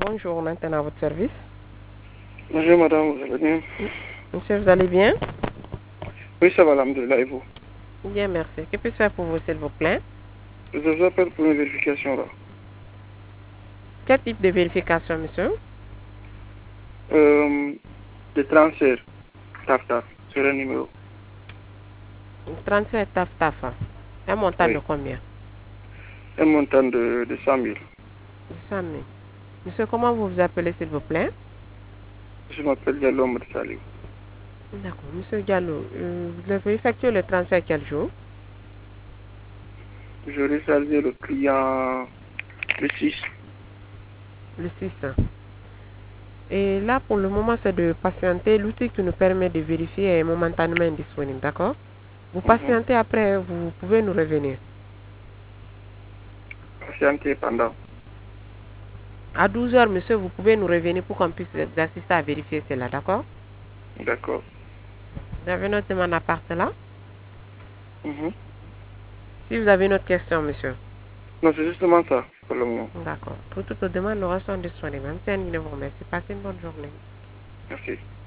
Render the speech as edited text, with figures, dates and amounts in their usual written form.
Bonjour, maintenant à votre service. Bonjour madame, vous allez bien? Monsieur, vous allez bien? Oui, ça va, alhamdoulilah, et vous? Bien, merci. Que puis-je faire pour vous, s'il vous plaît? Je vous appelle pour une vérification là. Quel type de vérification, monsieur? De transfert, taf, sur un numéro. Transfert TAF TAF. Un montant de Oui, combien? un montant de 100 000. 100 000. Monsieur, comment vous vous appelez, s'il vous plaît? Je m'appelle Diallo Ahmed Salih. D'accord. Monsieur Diallo, vous avez effectué le transfert quel jour? J'aurais chargé le client le 6. Le 6. Et là, pour le moment, c'est de patienter. L'outil qui nous permet de vérifier est momentanément indisponible, d'accord? Vous patientez, après, vous pouvez nous revenir. Patienté pendant. À 12 heures, monsieur, vous pouvez nous revenir pour qu'on puisse vous assister à vérifier cela, d'accord? D'accord. Vous avez notre demande à partir là? Mhm. Si vous avez une autre question, monsieur. Non, c'est justement ça pour le moment. D'accord. Pour toute demande, nous restons disponibles. Monsieur, je vous remercie. Passez une bonne journée. Merci.